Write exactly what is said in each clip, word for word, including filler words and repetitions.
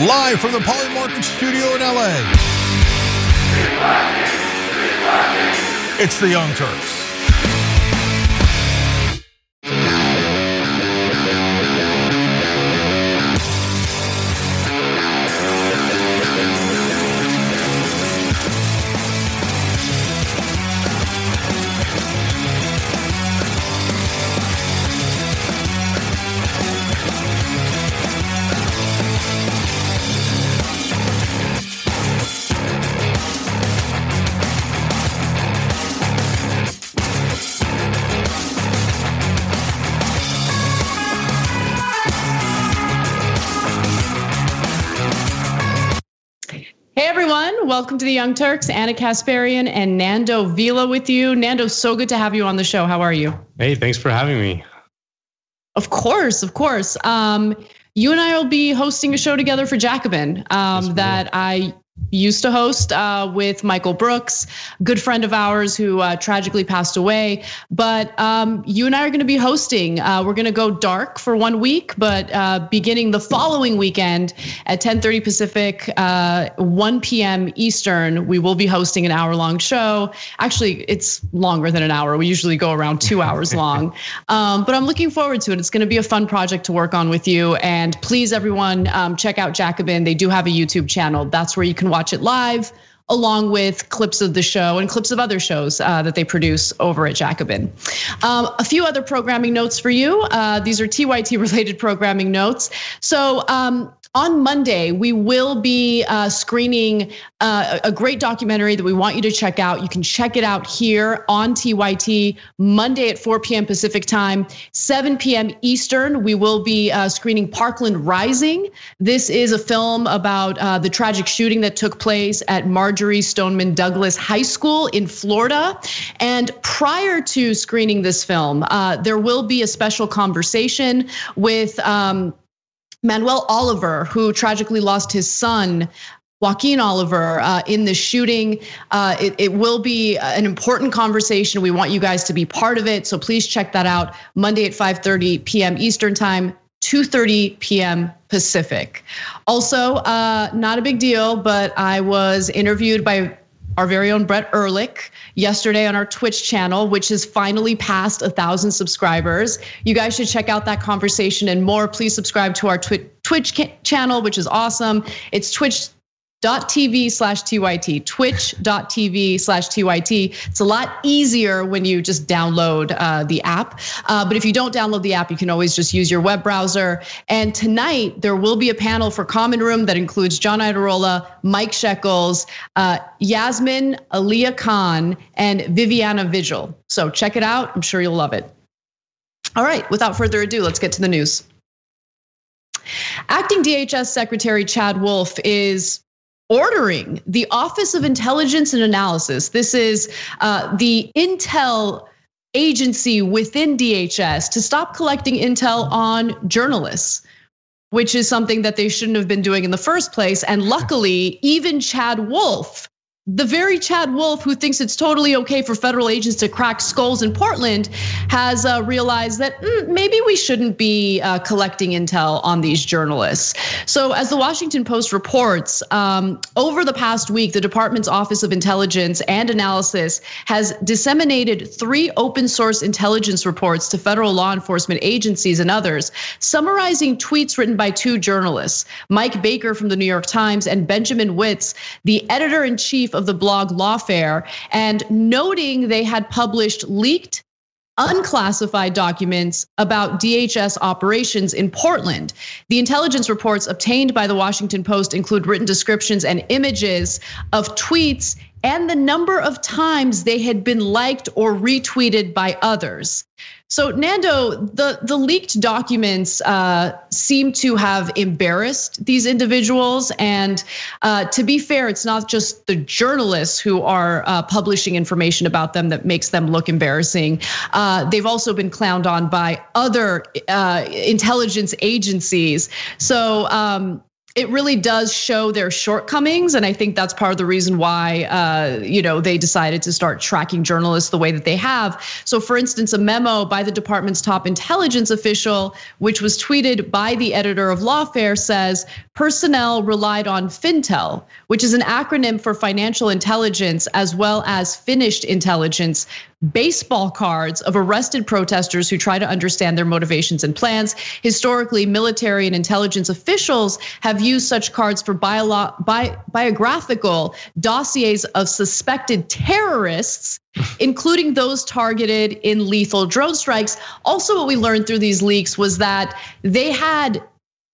Live from the Polymarket studio in L A. It's the Young Turks. Welcome to the Young Turks. Anna Kasparian and Nando Vila with you. Nando, so good to have you on the show. How are you? Hey, thanks for having me. Of course, of course. Um, you and I will be hosting a show together for Jacobin um, yes, that I used to host uh, with Michael Brooks, a good friend of ours who uh, tragically passed away. But um, you and I are going to be hosting. Uh, we're going to go dark for one week, but uh, beginning the following weekend at ten thirty Pacific, uh, one P M Eastern, we will be hosting an hour-long show. Actually, it's longer than an hour. We usually go around two hours long. Um, but I'm looking forward to it. It's going to be a fun project to work on with you. And please, everyone, um, check out Jacobin. They do have a YouTube channel. That's where you can watch it live, along with clips of the show and clips of other shows uh, that they produce over at Jacobin. Um, a few other programming notes for you. Uh, these are T Y T related programming notes. So um, on Monday, we will be uh, screening uh, a great documentary that we want you to check out. You can check it out here on T Y T Monday at four P M Pacific time, seven P M Eastern. We will be uh, screening Parkland Rising. This is a film about uh, the tragic shooting that took place at Marjory Stoneman Douglas High School in Florida. And prior to screening this film, uh, there will be a special conversation with um, Manuel Oliver, who tragically lost his son, Joaquin Oliver, uh, in the shooting. Uh, it, it will be an important conversation. We want you guys to be part of it. So please check that out Monday at five thirty P M Eastern time, two thirty P M Pacific. Also, uh, not a big deal, but I was interviewed by our very own Brett Ehrlich yesterday on our Twitch channel, which has finally passed a thousand subscribers. You guys should check out that conversation and more. Please subscribe to our Twitch channel, which is awesome. It's Twitch. .tv slash TYT, twitch.tv slash TYT. It's a lot easier when you just download uh, the app. Uh, but if you don't download the app, you can always just use your web browser. And tonight, there will be a panel for Common Room that includes John Iadarola, Mike Shekels, uh, Yasmin Aliyah Khan, and Viviana Vigil. So check it out. I'm sure you'll love it. All right, without further ado, let's get to the news. Acting D H S Secretary Chad Wolf is ordering the Office of Intelligence and Analysis. This is uh, the intel agency within D H S to stop collecting intel on journalists, which is something that they shouldn't have been doing in the first place. And luckily, even Chad Wolf, the very Chad Wolf who thinks it's totally okay for federal agents to crack skulls in Portland, has realized that mm, maybe we shouldn't be collecting intel on these journalists. So as the Washington Post reports, um, over the past week, the department's Office of Intelligence and Analysis has disseminated three open source intelligence reports to federal law enforcement agencies and others, summarizing tweets written by two journalists, Mike Baker from the New York Times and Benjamin Witz, the editor-in-chief of the blog Lawfare, and noting they had published leaked unclassified documents about D H S operations in Portland. The intelligence reports obtained by the Washington Post include written descriptions and images of tweets and the number of times they had been liked or retweeted by others. So Nando, the, the leaked documents uh, seem to have embarrassed these individuals. And uh, to be fair, it's not just the journalists who are uh, publishing information about them that makes them look embarrassing. Uh, they've also been clowned on by other uh, intelligence agencies. So um, it really does show their shortcomings. And I think that's part of the reason why, uh, you know, they decided to start tracking journalists the way that they have. So for instance, a memo by the department's top intelligence official, which was tweeted by the editor of Lawfare, says personnel relied on FinTel, which is an acronym for financial intelligence, as well as finished intelligence, baseball cards of arrested protesters who try to understand their motivations and plans. Historically, military and intelligence officials have used such cards for bio- bi- biographical dossiers of suspected terrorists, including those targeted in lethal drone strikes. Also, what we learned through these leaks was that they had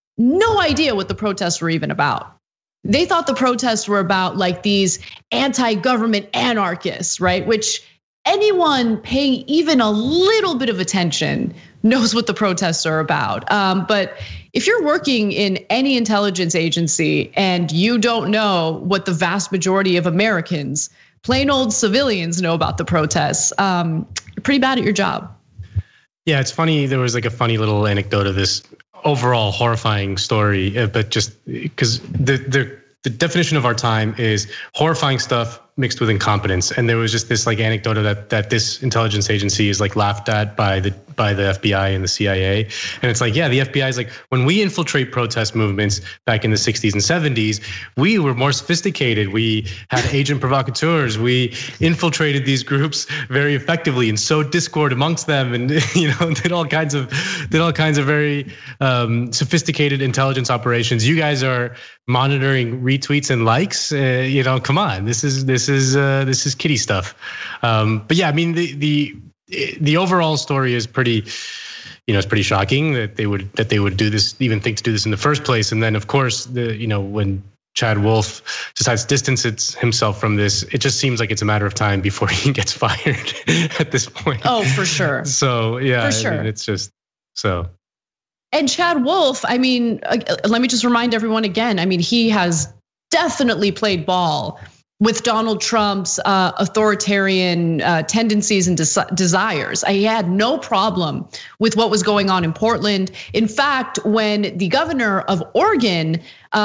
no idea what the protests were even about. They thought the protests were about like these anti-government anarchists, right? Which anyone paying even a little bit of attention knows what the protests are about. Um, but if you're working in any intelligence agency and you don't know what the vast majority of Americans, plain old civilians, know about the protests, um, you're pretty bad at your job. Yeah, it's funny. There was like a funny little anecdote of this overall horrifying story, but just because the the the definition of our time is horrifying stuff mixed with incompetence. And there was just this like anecdote of that that this intelligence agency is like laughed at by the by the F B I and the C I A. And it's like, yeah, the F B I is like, when we infiltrate protest movements back in the sixties and seventies, we were more sophisticated. We had agent provocateurs. We infiltrated these groups very effectively and sowed discord amongst them, and you know did all kinds of did all kinds of very um, sophisticated intelligence operations. You guys are monitoring retweets and likes. Uh, you know, come on, this is this is uh, this is kiddie stuff. Um, but yeah, I mean the the the overall story is pretty, you know, it's pretty shocking that they would that they would do this, even think to do this in the first place. And then of course, the you know when Chad Wolf decides to distance himself from this, it just seems like it's a matter of time before he gets fired at this point. Oh, for sure. So yeah, for sure. I mean, it's just so. And Chad Wolf, I mean, let me just remind everyone again. I mean, he has definitely played ball with Donald Trump's authoritarian tendencies and desires. He had no problem with what was going on in Portland. In fact, when the governor of Oregon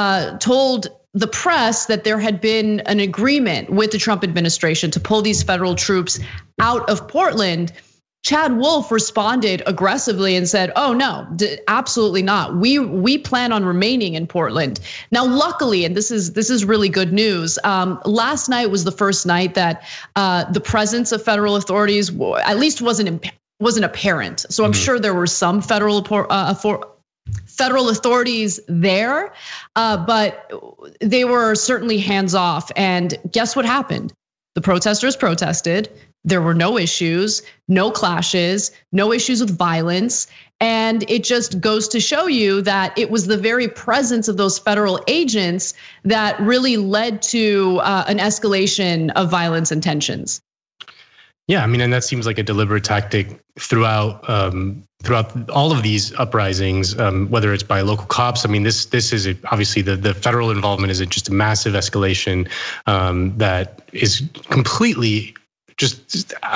told the press that there had been an agreement with the Trump administration to pull these federal troops out of Portland, Chad Wolf responded aggressively and said, "Oh no, absolutely not. We we plan on remaining in Portland." Now, luckily, and this is this is really good news. Um, last night was the first night that uh, the presence of federal authorities at least wasn't wasn't apparent. So I'm mm-hmm. sure there were some federal uh, for, federal authorities there, uh, but they were certainly hands off. And guess what happened? The protesters protested. There were no issues, no clashes, no issues with violence. And it just goes to show you that it was the very presence of those federal agents that really led to an escalation of violence and tensions. Yeah, I mean, and that seems like a deliberate tactic throughout um, throughout all of these uprisings, um, whether it's by local cops. I mean, this this is a, obviously the the federal involvement is just a massive escalation um, that is completely just, just uh,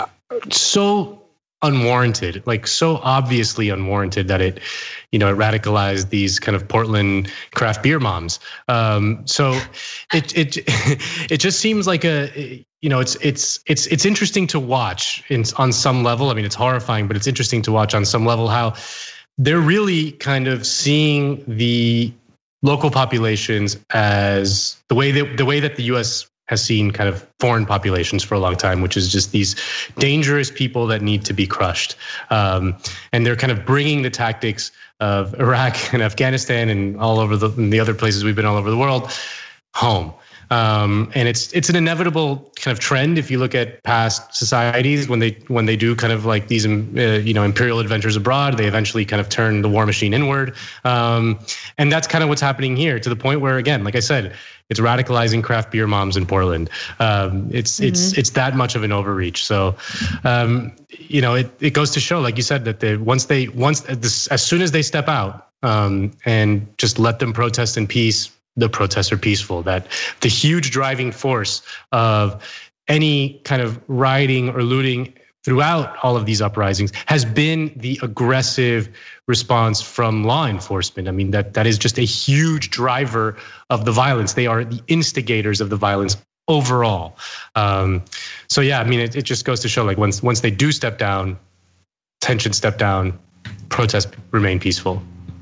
so unwarranted, like so obviously unwarranted that it, you know, it radicalized these kind of Portland craft beer moms. Um, so it it it just seems like a, you know, it's it's it's it's interesting to watch in, on some level. I mean, it's horrifying, but it's interesting to watch on some level how they're really kind of seeing the local populations as the way that the way that the U S has seen kind of foreign populations for a long time, which is just these dangerous people that need to be crushed. Um, and they're kind of bringing the tactics of Iraq and Afghanistan and all over the, and the other places we've been all over the world home. Um, and it's it's an inevitable kind of trend if you look at past societies when they when they do kind of like these uh, you know imperial adventures abroad, they eventually kind of turn the war machine inward, um, and that's kind of what's happening here, to the point where, again, like I said, it's radicalizing craft beer moms in Portland. Um, it's mm-hmm. it's it's that much of an overreach. So um, you know it it goes to show, like you said, that they once they once as soon as they step out um, and just let them protest in peace, the protests are peaceful. That the huge driving force of any kind of rioting or looting throughout all of these uprisings has been the aggressive response from law enforcement. I mean, that that is just a huge driver of the violence. They are the instigators of the violence overall. Um, so yeah, I mean, it, it just goes to show, like, once once they do step down, tensions step down, protests remain peaceful.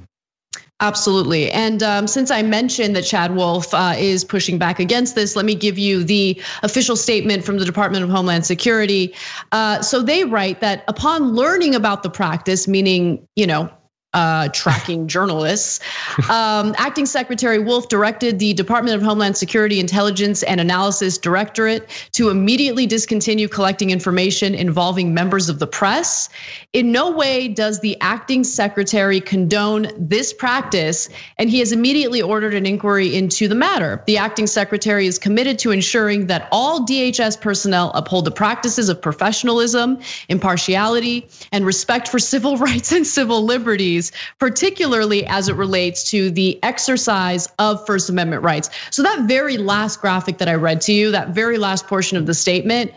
Absolutely. And um, since I mentioned that Chad Wolf uh, is pushing back against this, let me give you the official statement from the Department of Homeland Security. Uh, so they write that upon learning about the practice, meaning, you know, Uh, tracking journalists. Um, Acting Secretary Wolf directed the Department of Homeland Security Intelligence and Analysis Directorate to immediately discontinue collecting information involving members of the press. In no way does the acting secretary condone this practice, and he has immediately ordered an inquiry into the matter. The acting secretary is committed to ensuring that all D H S personnel uphold the practices of professionalism, impartiality, and respect for civil rights and civil liberties, particularly as it relates to the exercise of First Amendment rights. So that very last graphic that I read to you, that very last portion of the statement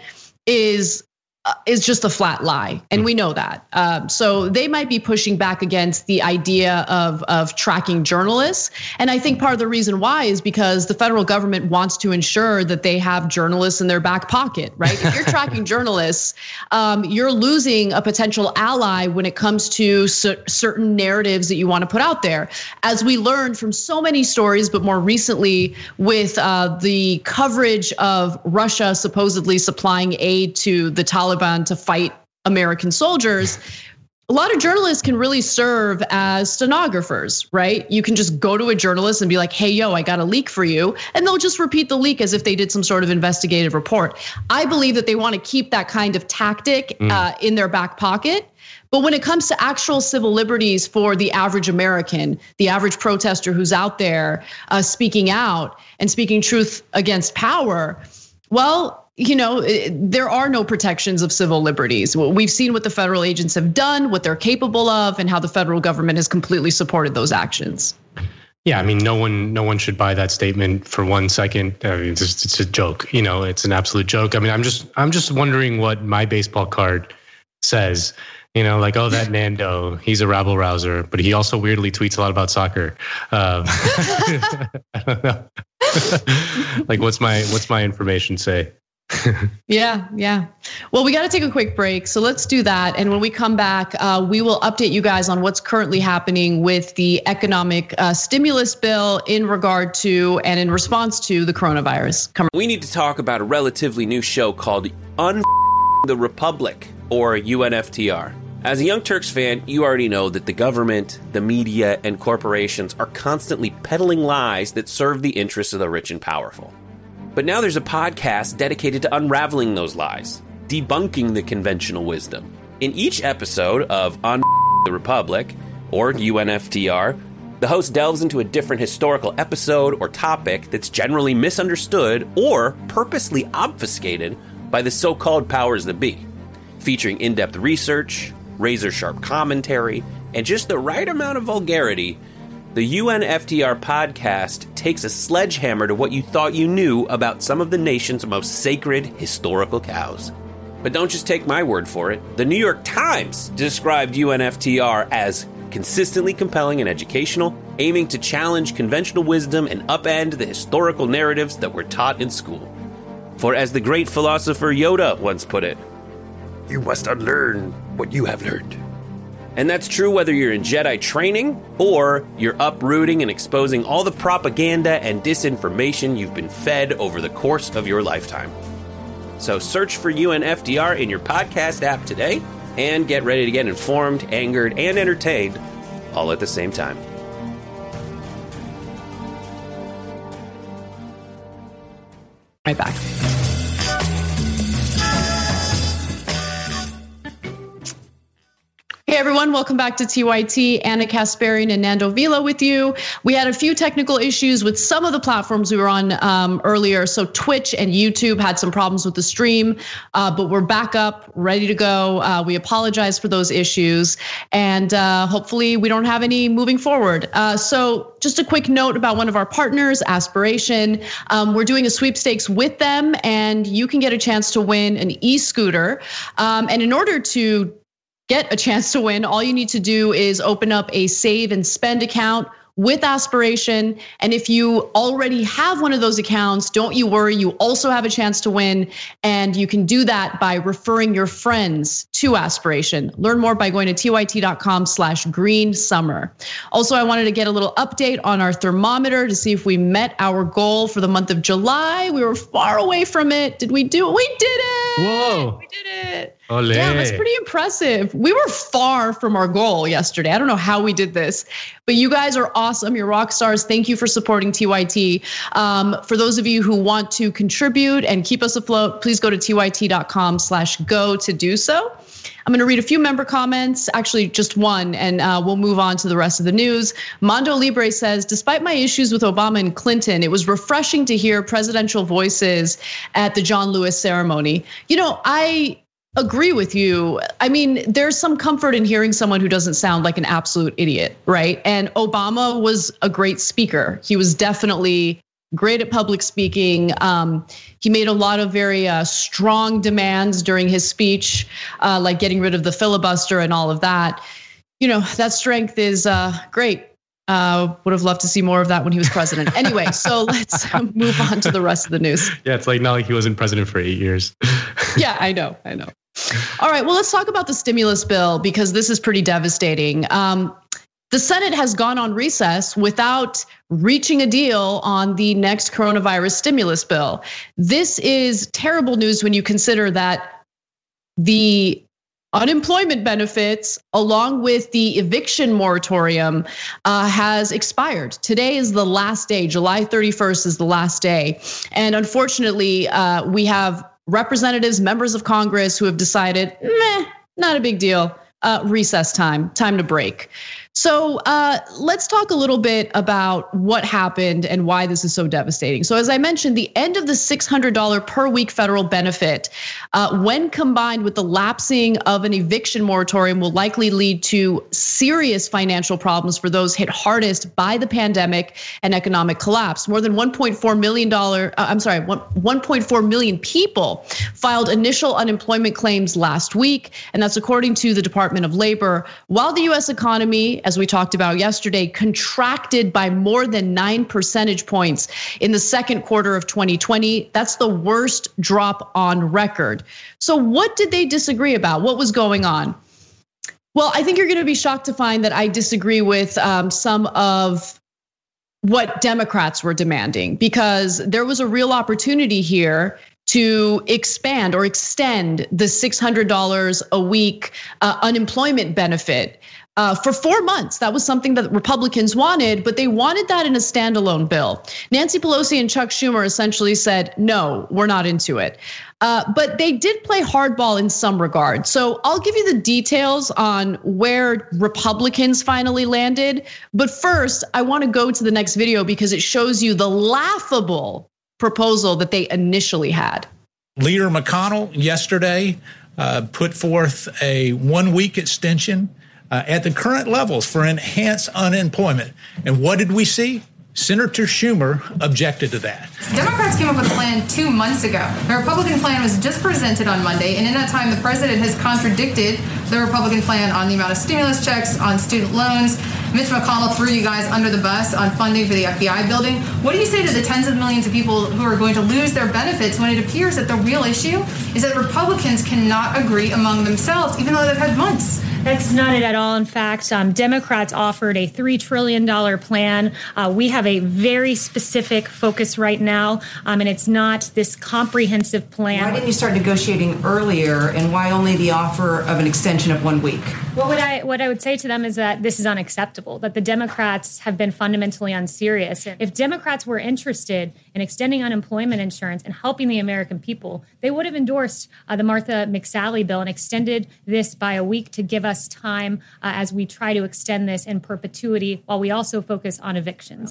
is is just a flat lie, and we know that. Um, so they might be pushing back against the idea of, of tracking journalists. And I think part of the reason why is because the federal government wants to ensure that they have journalists in their back pocket, right? If you're tracking journalists, um, you're losing a potential ally when it comes to certain narratives that you want to put out there. As we learned from so many stories, but more recently with the coverage of Russia supposedly supplying aid to the Taliban to fight American soldiers, a lot of journalists can really serve as stenographers, right? You can just go to a journalist and be like, hey, yo, I got a leak for you. And they'll just repeat the leak as if they did some sort of investigative report. I believe that they want to keep that kind of tactic mm. uh, in their back pocket. But when it comes to actual civil liberties for the average American, the average protester who's out there uh, speaking out and speaking truth against power, well, you know, there are no protections of civil liberties. We've seen what the federal agents have done, what they're capable of, and how the federal government has completely supported those actions. Yeah, I mean, no one, no one should buy that statement for one second. I mean, it's, just, it's a joke. You know, it's an absolute joke. I mean, I'm just, I'm just wondering what my baseball card says. You know, like, oh, that Nando, he's a rabble rouser, but he also weirdly tweets a lot about soccer. Um, I don't know. Like, what's my, what's my information say? Yeah, yeah. Well, we got to take a quick break. So let's do that. And when we come back, uh, we will update you guys on what's currently happening with the economic uh, stimulus bill in regard to and in response to the coronavirus. Come- we need to talk about a relatively new show called Un the Republic, or U N F T R. As a Young Turks fan, you already know that the government, the media, and corporations are constantly peddling lies that serve the interests of the rich and powerful. But now there's a podcast dedicated to unraveling those lies, debunking the conventional wisdom. In each episode of On the Republic, or U N F T R, the host delves into a different historical episode or topic that's generally misunderstood or purposely obfuscated by the so-called powers that be, featuring in-depth research, razor-sharp commentary, and just the right amount of vulgarity. The U N F T R podcast takes a sledgehammer to what you thought you knew about some of the nation's most sacred historical cows. But don't just take my word for it. The New York Times described U N F T R as consistently compelling and educational, aiming to challenge conventional wisdom and upend the historical narratives that were taught in school. For as the great philosopher Yoda once put it, you must unlearn what you have learned. And that's true whether you're in Jedi training or you're uprooting and exposing all the propaganda and disinformation you've been fed over the course of your lifetime. So search for U N F T R in your podcast app today and get ready to get informed, angered, and entertained all at the same time. Right back. Hey everyone, welcome back to T Y T. Anna Kasparian and Nando Vila with you. We had a few technical issues with some of the platforms we were on um, earlier. So Twitch and YouTube had some problems with the stream, uh, but we're back up, ready to go. Uh, we apologize for those issues, and uh, hopefully we don't have any moving forward. Uh, so just a quick note about one of our partners, Aspiration. Um, we're doing a sweepstakes with them, and you can get a chance to win an e-scooter. Um, and in order to get a chance to win, all you need to do is open up a save and spend account with Aspiration. And if you already have one of those accounts, don't you worry, you also have a chance to win. And you can do that by referring your friends to Aspiration. Learn more by going to T Y T dot com slash green summer. Also, I wanted to get a little update on our thermometer to see if we met our goal for the month of July. We were far away from it. Did we do it? We did it. Whoa. We did it. Ole. Yeah, that's pretty impressive. We were far from our goal yesterday. I don't know how we did this, but you guys are awesome. You're rock stars. Thank you for supporting T Y T. Um, for those of you who want to contribute and keep us afloat, please go to T Y T dot com slash go to do so. I'm going to read a few member comments, actually just one, and uh, we'll move on to the rest of the news. Mondo Libre says, despite my issues with Obama and Clinton, it was refreshing to hear presidential voices at the John Lewis ceremony. You know, I agree with you. I mean, there's some comfort in hearing someone who doesn't sound like an absolute idiot, right? And Obama was a great speaker. He was definitely great at public speaking. Um, he made a lot of very uh, strong demands during his speech, uh, like getting rid of the filibuster and all of that. You know, that strength is uh, great. Uh, would have loved to see more of that when he was president. Anyway, so let's move on to the rest of the news. Yeah, it's like not like he wasn't president for eight years. Yeah, I know, I know. All right, well, let's talk about the stimulus bill because this is pretty devastating. Um, the Senate has gone on recess without reaching a deal on the next coronavirus stimulus bill. This is terrible news when you consider that the unemployment benefits, along with the eviction moratorium, uh, has expired. Today is the last day. July thirty-first is the last day. And unfortunately, uh, we have representatives, members of Congress who have decided, meh, not a big deal. Uh, recess time, time to break. So uh, let's talk a little bit about what happened and why this is so devastating. So as I mentioned, the end of the six hundred dollars per week federal benefit, uh, when combined with the lapsing of an eviction moratorium, will likely lead to serious financial problems for those hit hardest by the pandemic and economic collapse. More than one point four million dollars, uh, I'm sorry, one point four million people filed initial unemployment claims last week, and that's according to the Department of Labor. While the U S economy, as we talked about yesterday, contracted by more than nine percentage points in the second quarter of twenty twenty. That's the worst drop on record. So what did they disagree about? What was going on? Well, I think you're going to be shocked to find that I disagree with some of what Democrats were demanding, because there was a real opportunity here to expand or extend the six hundred dollars a week unemployment benefit. Uh, for four months, that was something that Republicans wanted, but they wanted that in a standalone bill. Nancy Pelosi and Chuck Schumer essentially said, no, we're not into it. Uh, but they did play hardball in some regard. So I'll give you the details on where Republicans finally landed. But first, I want to go to the next video because it shows you the laughable proposal that they initially had. Leader McConnell yesterday uh, put forth a one-week extension Uh, at the current levels for enhanced unemployment. And what did we see? Senator Schumer objected to that. Democrats came up with a plan two months ago. The Republican plan was just presented on Monday, and in that time, the president has contradicted the Republican plan on the amount of stimulus checks, on student loans. Mitch McConnell threw you guys under the bus on funding for the F B I building. What do you say to the tens of millions of people who are going to lose their benefits when it appears that the real issue is that Republicans cannot agree among themselves, even though they've had months? That's not it at all. In fact, um, Democrats offered a three trillion dollars plan. Uh, we have a very specific focus right now, um, and it's not this comprehensive plan. Why didn't you start negotiating earlier, and why only the offer of an extension of one week? Well, what I what I would say to them is that this is unacceptable, that the Democrats have been fundamentally unserious. If Democrats were interested in extending unemployment insurance and helping the American people, they would have endorsed uh, the Martha McSally bill and extended this by a week to give us us time uh, as we try to extend this in perpetuity while we also focus on evictions.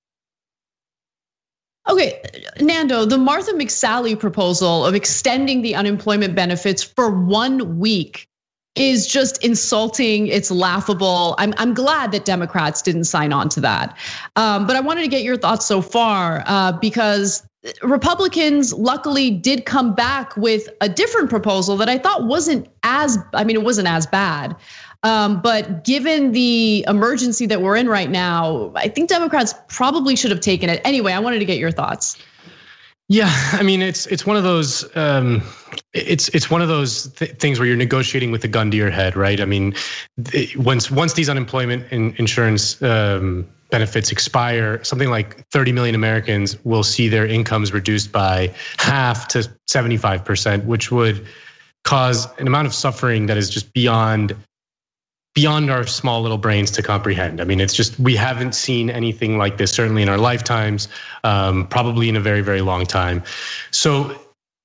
Okay, Nando, the Martha McSally proposal of extending the unemployment benefits for one week is just insulting. It's laughable. I'm I'm glad that Democrats didn't sign on to that. Um, but I wanted to get your thoughts so far uh, because Republicans luckily did come back with a different proposal that I thought wasn't as, I mean, it wasn't as bad. Um, but given the emergency that we're in right now, I think Democrats probably should have taken it. Anyway, I wanted to get your thoughts. Yeah, I mean, it's it's one of those um, it's it's one of those th- things where you're negotiating with a gun to your head, right? I mean, th- once once these unemployment in insurance um, benefits expire, something like thirty million Americans will see their incomes reduced by half to seventy-five percent, which would cause an amount of suffering that is just beyond beyond our small little brains to comprehend. I mean, it's just, we haven't seen anything like this, certainly in our lifetimes, um, probably in a very, very long time. So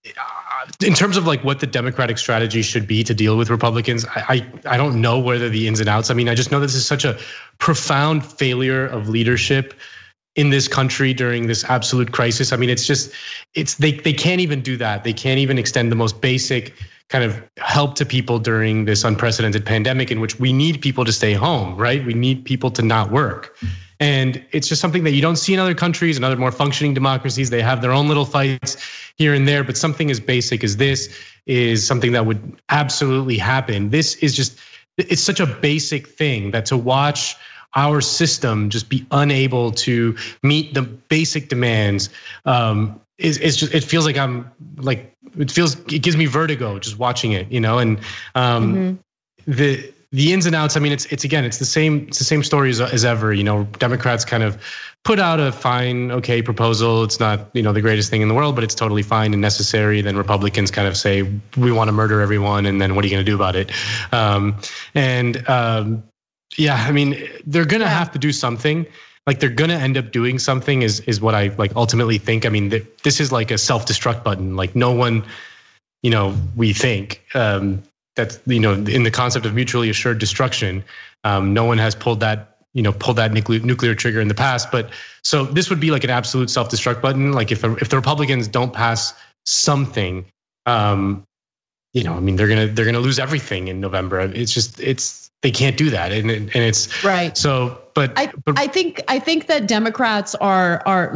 in terms of like what the Democratic strategy should be to deal with Republicans, I, I, I don't know whether the ins and outs. I mean, I just know this is such a profound failure of leadership in this country during this absolute crisis. I mean, it's just, it's they they can't even do that. They can't even extend the most basic kind of help to people during this unprecedented pandemic in which we need people to stay home, right? We need people to not work. And it's just something that you don't see in other countries and other more functioning democracies. They have their own little fights here and there, but something as basic as this is something that would absolutely happen. This is just, it's such a basic thing that to watch our system just be unable to meet the basic demands um, is, is just, it feels like I'm like, it feels, it gives me vertigo just watching it, you know, and um, mm-hmm. the, the ins and outs, I mean, it's it's again, it's the same, it's the same story as, as ever. You know, Democrats kind of put out a fine, okay proposal. It's not, you know, the greatest thing in the world, but it's totally fine and necessary. Then Republicans kind of say, we want to murder everyone, and then what are you going to do about it? Um, and um, yeah, I mean, they're gonna yeah. have to do something. Like they're gonna end up doing something. Is is what I like ultimately think. I mean, this is like a self-destruct button. Like no one, you know, we think. Um, That's, you know, in the concept of mutually assured destruction, um, no one has pulled that, you know, pulled that nuclear nuclear trigger in the past. But so this would be like an absolute self-destruct button. Like if if the Republicans don't pass something, um, you know, I mean, they're gonna they're gonna lose everything in November. It's just it's they can't do that, and and it's right. So, but I but, I think I think that Democrats are are.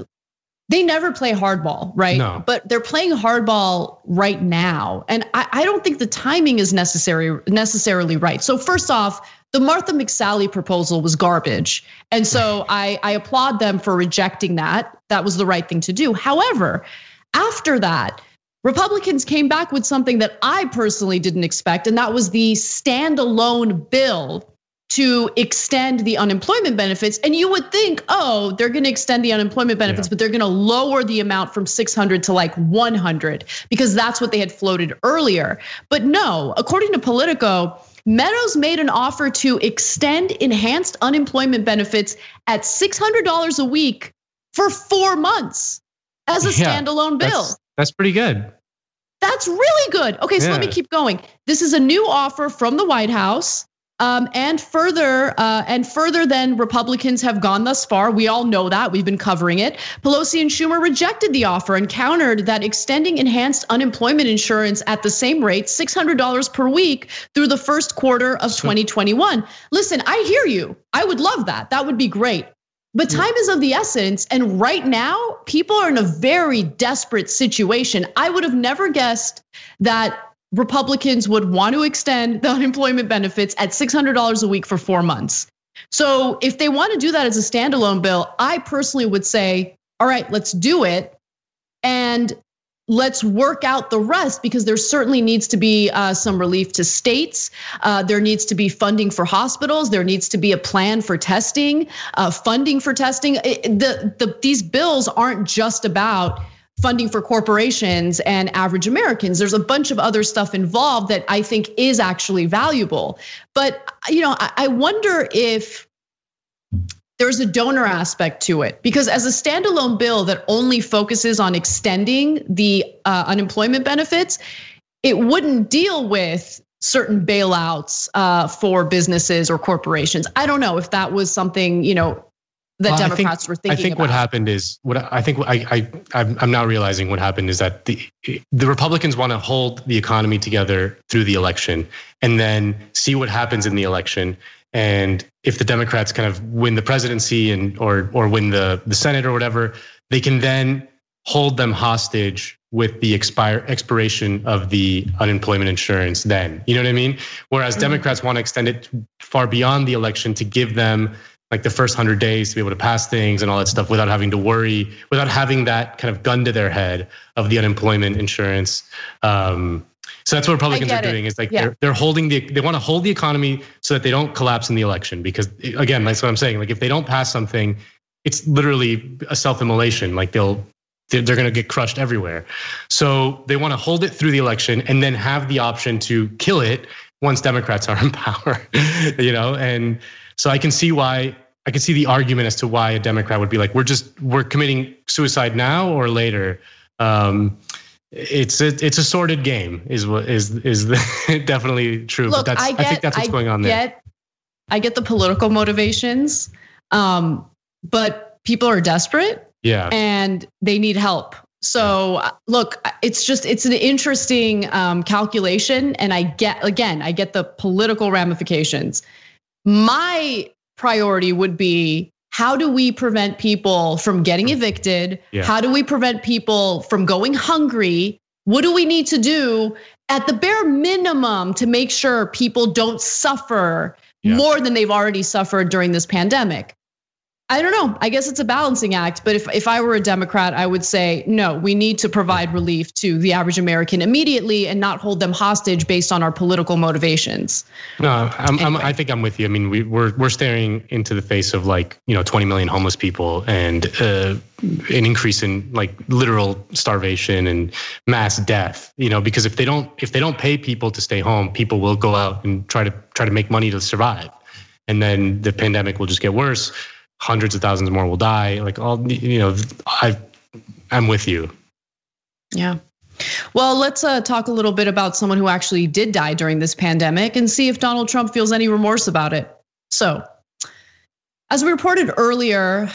They never play hardball, right? No. But they're playing hardball right now. And I, I don't think the timing is necessary, necessarily right. So first off, the Martha McSally proposal was garbage. And so I, I applaud them for rejecting that. That was the right thing to do. However, after that, Republicans came back with something that I personally didn't expect, and that was the standalone bill to extend the unemployment benefits. And you would think, oh, they're gonna extend the unemployment benefits, yeah. but they're gonna lower the amount from six hundred to like one hundred, because that's what they had floated earlier. But no, according to Politico, Meadows made an offer to extend enhanced unemployment benefits at six hundred dollars a week for four months as a yeah, standalone bill. That's, that's pretty good. That's really good. Okay, so yeah. let me keep going. This is a new offer from the White House. Um, and further, uh, and further than Republicans have gone thus far. We all know that, we've been covering it. Pelosi and Schumer rejected the offer and countered that extending enhanced unemployment insurance at the same rate, six hundred dollars per week through the first quarter of twenty twenty-one. Listen, I hear you. I would love that. That would be great. But time is of the essence. And right now, people are in a very desperate situation. I would have never guessed that Republicans would want to extend the unemployment benefits at six hundred dollars a week for four months. So if they want to do that as a standalone bill, I personally would say, all right, let's do it. And let's work out the rest, because there certainly needs to be some relief to states. There needs to be funding for hospitals. There needs to be a plan for testing, funding for testing. The, the, these bills aren't just about funding for corporations and average Americans. There's a bunch of other stuff involved that I think is actually valuable. But you know, I wonder if there's a donor aspect to it, because as a standalone bill that only focuses on extending the uh, unemployment benefits, it wouldn't deal with certain bailouts uh, for businesses or corporations. I don't know if that was something, you know, that well, Democrats think, were thinking I think about. What happened is what I think I, I I'm now realizing what happened is that the the Republicans want to hold the economy together through the election and then see what happens in the election. And if the Democrats kind of win the presidency and or or win the the Senate or whatever, they can then hold them hostage with the expire expiration of the unemployment insurance then. You know what I mean? Whereas mm-hmm. Democrats want to extend it far beyond the election to give them like the first hundred days to be able to pass things and all that stuff without having to worry, without having that kind of gun to their head of the unemployment insurance. Um, so that's what Republicans are doing. Is like yeah. they're they're holding the they want to hold the economy so that they don't collapse in the election. Because again, that's what I'm saying. Like if they don't pass something, it's literally a self-immolation. Like they'll they're going to get crushed everywhere. So they want to hold it through the election and then have the option to kill it once Democrats are in power. You know, and so I can see why I can see the argument as to why a Democrat would be like, we're just we're committing suicide now or later. Um, it's a it's a sordid game, is what is is the, definitely true. Look, but that's I, get, I think that's what's I going on there. Get, I get the political motivations, um, but people are desperate, yeah, and they need help. So look, it's just it's an interesting um, calculation, and I get again, I get the political ramifications. My priority would be, how do we prevent people from getting evicted? Yeah. How do we prevent people from going hungry? What do we need to do at the bare minimum to make sure people don't suffer yeah. more than they've already suffered during this pandemic? I don't know. I guess it's a balancing act. But if, if I were a Democrat, I would say, no, we need to provide relief to the average American immediately and not hold them hostage based on our political motivations. No, I'm, anyway. I'm, I think I'm with you. I mean, we, we're we're staring into the face of like, you know, twenty million homeless people and uh, an increase in like literal starvation and mass death. You know, because if they don't if they don't pay people to stay home, people will go out and try to try to make money to survive, and then the pandemic will just get worse. Hundreds of thousands more will die. Like all, you know, I, I'm with you. Yeah. Well, let's uh, talk a little bit about someone who actually did die during this pandemic and see if Donald Trump feels any remorse about it. So, as we reported earlier,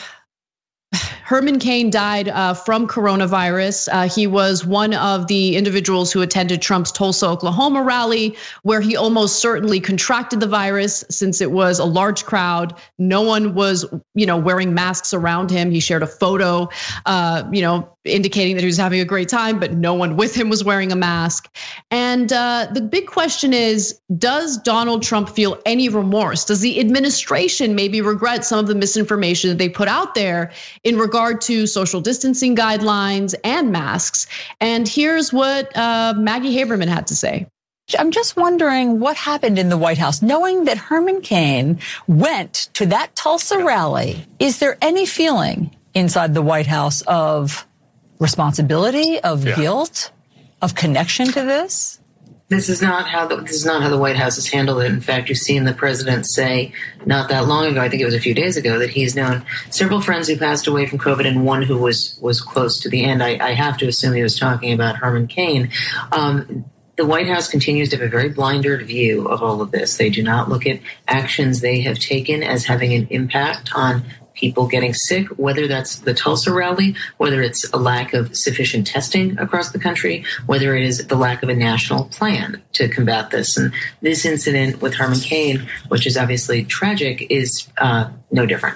Herman Cain died from coronavirus. He was one of the individuals who attended Trump's Tulsa, Oklahoma rally, where he almost certainly contracted the virus since it was a large crowd. No one was, you know, wearing masks around him. He shared a photo, uh, you know, indicating that he was having a great time, but no one with him was wearing a mask. And uh, the big question is, does Donald Trump feel any remorse? Does the administration maybe regret some of the misinformation that they put out there in regard to social distancing guidelines and masks? And here's what uh, Maggie Haberman had to say. I'm just wondering what happened in the White House, knowing that Herman Cain went to that Tulsa rally. Is there any feeling inside the White House of responsibility, of yeah. guilt, of connection to this? This is not how the, this is not how the White House has handled it. In fact, you've seen the president say not that long ago, I think it was a few days ago, that he's known several friends who passed away from COVID and one who was was close to the end. I, I have to assume he was talking about Herman Cain. Um, the White House continues to have a very blinded view of all of this. They do not look at actions they have taken as having an impact on people getting sick, whether that's the Tulsa rally, whether it's a lack of sufficient testing across the country, whether it is the lack of a national plan to combat this. And this incident with Herman Cain, which is obviously tragic, is uh, no different.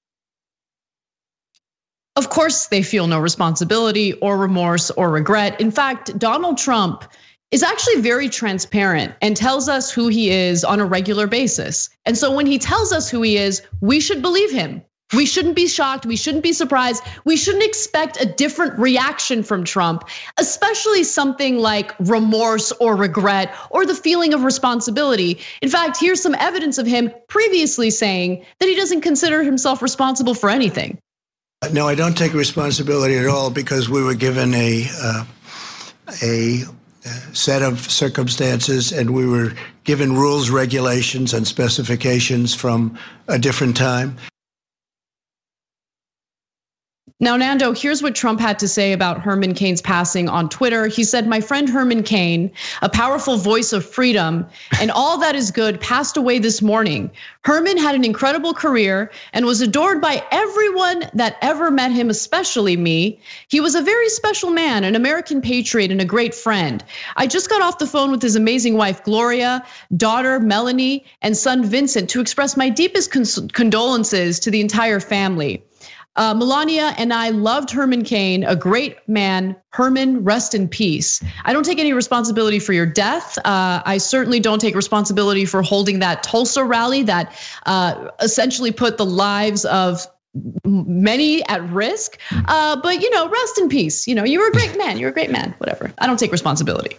Of course, they feel no responsibility or remorse or regret. In fact, Donald Trump is actually very transparent and tells us who he is on a regular basis. And so when he tells us who he is, we should believe him. We shouldn't be shocked. We shouldn't be surprised. We shouldn't expect a different reaction from Trump, especially something like remorse or regret or the feeling of responsibility. In fact, here's some evidence of him previously saying that he doesn't consider himself responsible for anything. No, I don't take responsibility at all, because we were given a uh, a set of circumstances and we were given rules, regulations, and specifications from a different time. Now, Nando, here's what Trump had to say about Herman Cain's passing on Twitter. He said, "My friend Herman Cain, a powerful voice of freedom and all that is good, passed away this morning. Herman had an incredible career and was adored by everyone that ever met him, especially me. He was a very special man, an American patriot, and a great friend. I just got off the phone with his amazing wife, Gloria, daughter, Melanie, and son, Vincent, to express my deepest condolences to the entire family. Uh, Melania and I loved Herman Cain, a great man. Herman, rest in peace. I don't take any responsibility for your death. Uh, I certainly don't take responsibility for holding that Tulsa rally that uh, essentially put the lives of many at risk. Uh, but you know, rest in peace. You know, you were a great man. You're a great man. Whatever. I don't take responsibility."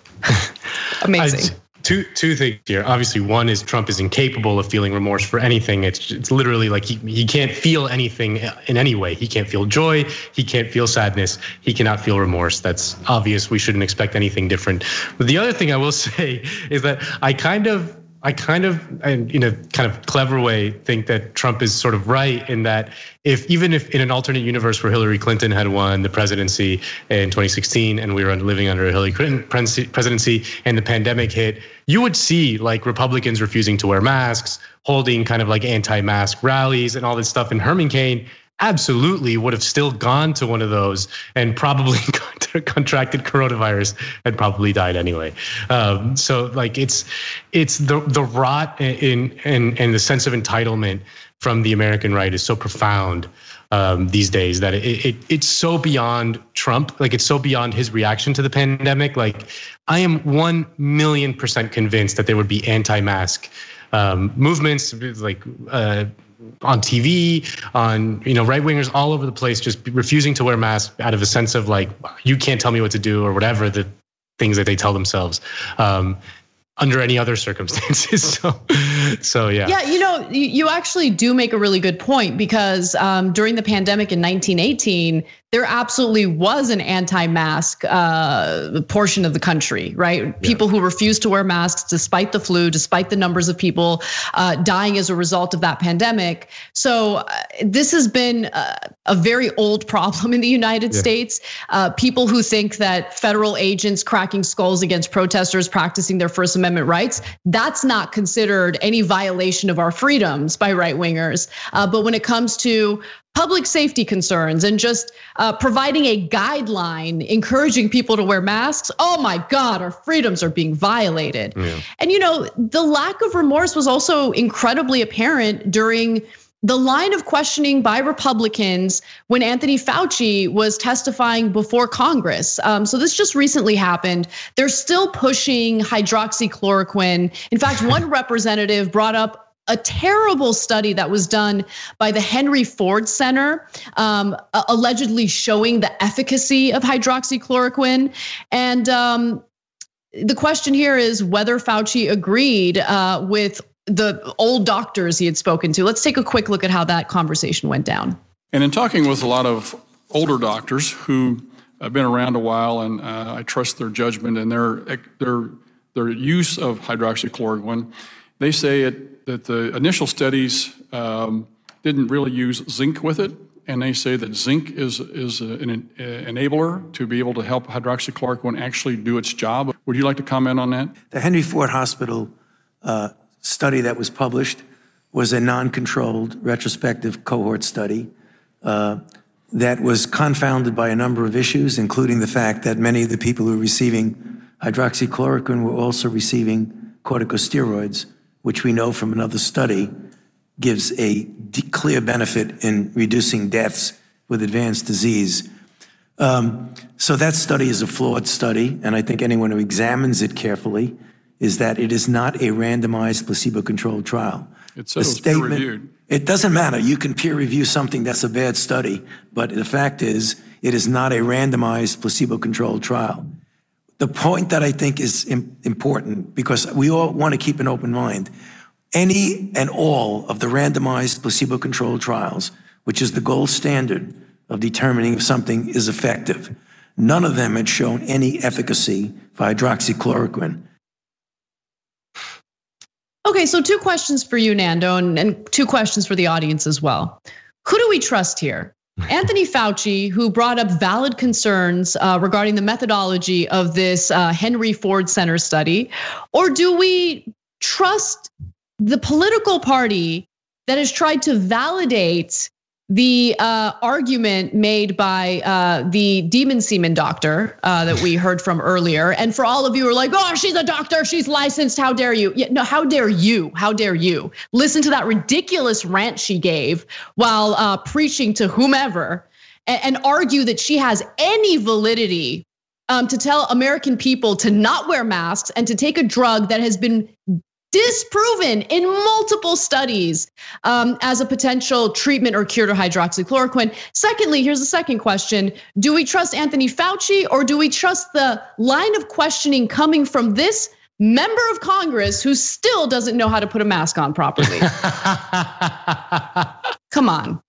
Amazing. I, Two two things here. Obviously, one is Trump is incapable of feeling remorse for anything. It's it's literally like he he can't feel anything in any way. He can't feel joy. He can't feel sadness. He cannot feel remorse. That's obvious. We shouldn't expect anything different. But the other thing I will say is that I kind of I kind of, in a kind of clever way, think that Trump is sort of right in that if even if in an alternate universe where Hillary Clinton had won the presidency in twenty sixteen and we were living under a Hillary Clinton presidency and the pandemic hit, you would see like Republicans refusing to wear masks, holding kind of like anti-mask rallies and all this stuff. And Herman Cain absolutely would have still gone to one of those and probably contracted coronavirus and probably died anyway. Um, so like it's it's the the rot in and and the sense of entitlement from the American right is so profound um, these days that it, it it's so beyond Trump. Like it's so beyond his reaction to the pandemic. Like I am one million percent convinced that there would be anti-mask um, movements like. Uh, on T V, on you know right wingers all over the place, just refusing to wear masks out of a sense of like you can't tell me what to do or whatever the things that they tell themselves um, under any other circumstances. So, so yeah. Yeah, you know, you actually do make a really good point because um, during the pandemic in nineteen eighteen, there absolutely was an anti-mask uh, portion of the country, right? Yeah. People who refused to wear masks despite the flu, despite the numbers of people uh, dying as a result of that pandemic. So uh, this has been a, a very old problem in the United yeah. States. Uh, people who think that federal agents cracking skulls against protesters practicing their First Amendment rights, that's not considered any violation of our freedoms by right wingers. Uh, but when it comes to public safety concerns and just uh, providing a guideline, encouraging people to wear masks. Oh my God, our freedoms are being violated. Yeah. And you know, the lack of remorse was also incredibly apparent during the line of questioning by Republicans when Anthony Fauci was testifying before Congress. Um, so this just recently happened. They're still pushing hydroxychloroquine. In fact, one representative brought up a terrible study that was done by the Henry Ford Center, um, allegedly showing the efficacy of hydroxychloroquine. And um, the question here is whether Fauci agreed uh, with the old doctors he had spoken to. Let's take a quick look at how that conversation went down. And in talking with a lot of older doctors who have been around a while, and uh, I trust their judgment and their their their use of hydroxychloroquine, they say it. that the initial studies um, didn't really use zinc with it, and they say that zinc is is an, an enabler to be able to help hydroxychloroquine actually do its job. Would you like to comment on that? The Henry Ford Hospital uh, study that was published was a non-controlled retrospective cohort study uh, that was confounded by a number of issues, including the fact that many of the people who were receiving hydroxychloroquine were also receiving corticosteroids, which we know from another study gives a clear benefit in reducing deaths with advanced disease. Um, so that study is a flawed study, and I think anyone who examines it carefully is that it is not a randomized placebo-controlled trial. It says it's peer-reviewed. It doesn't matter. You can peer review something that's a bad study, but the fact is it is not a randomized placebo-controlled trial. The point that I think is important, because we all want to keep an open mind, any and all of the randomized placebo-controlled trials, which is the gold standard of determining if something is effective, none of them had shown any efficacy for hydroxychloroquine. Okay, so two questions for you, Nando, and, and two questions for the audience as well. Who do we trust here? Anthony Fauci, who brought up valid concerns uh, regarding the methodology of this uh, Henry Ford Center study? Or do we trust the political party that has tried to validate the uh, argument made by uh, the demon semen doctor uh, that we heard from earlier? And for all of you who are like, oh, she's a doctor, she's licensed, how dare you? Yeah, no, how dare you? How dare you? Listen to that ridiculous rant she gave while uh, preaching to whomever and, and argue that she has any validity um, to tell American people to not wear masks and to take a drug that has been disproven in multiple studies um, as a potential treatment or cure to hydroxychloroquine. Secondly, here's the second question. Do we trust Anthony Fauci, or do we trust the line of questioning coming from this member of Congress who still doesn't know how to put a mask on properly? Come on.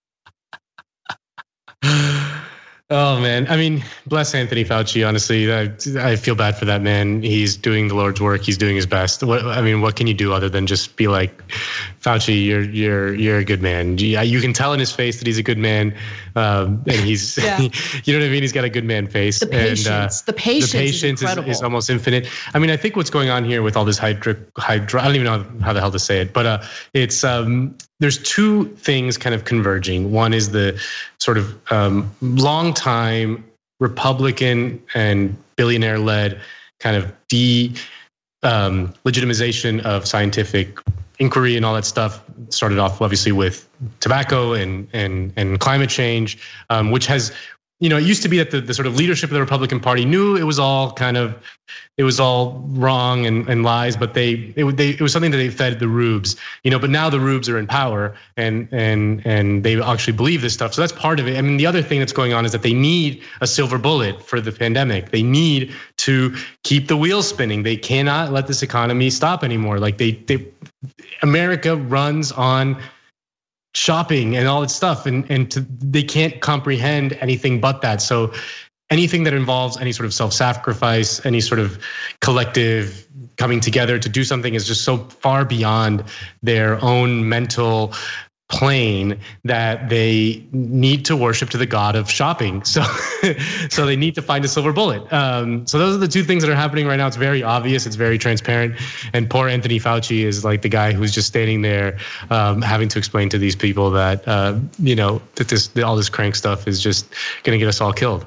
Oh man, I mean, bless Anthony Fauci. Honestly, I, I feel bad for that man. He's doing the Lord's work. He's doing his best. What, I mean, what can you do other than just be like, Fauci, you're you're you're a good man. You can tell in his face that he's a good man, um, and he's, yeah. you know what I mean. He's got a good man face. The patience, and, uh, the patience, the patience is, is, is almost infinite. I mean, I think what's going on here with all this hydro, hydro I don't even know how the hell to say it, but uh, it's um, there's two things kind of converging. One is the sort of um, long time Republican and billionaire-led kind of de um, legitimization of scientific inquiry and all that stuff. Started off obviously with tobacco and and and climate change, um, which has, you know, it used to be that the, the sort of leadership of the Republican Party knew it was all kind of, it was all wrong and, and lies, but they it, they it was something that they fed the rubes, you know. But now the rubes are in power, and and and they actually believe this stuff. So that's part of it. I mean, the other thing that's going on is that they need a silver bullet for the pandemic. They need to keep the wheels spinning. They cannot let this economy stop anymore. Like they, they America runs on shopping and all that stuff, and and to, they can't comprehend anything but that. So anything that involves any sort of self-sacrifice, any sort of collective coming together to do something is just so far beyond their own mental plane that they need to worship to the god of shopping. So, so they need to find a silver bullet. Um, so those are the two things that are happening right now. It's very obvious. It's very transparent. And poor Anthony Fauci is like the guy who's just standing there, um, having to explain to these people that uh, you know that this all this crank stuff is just going to get us all killed.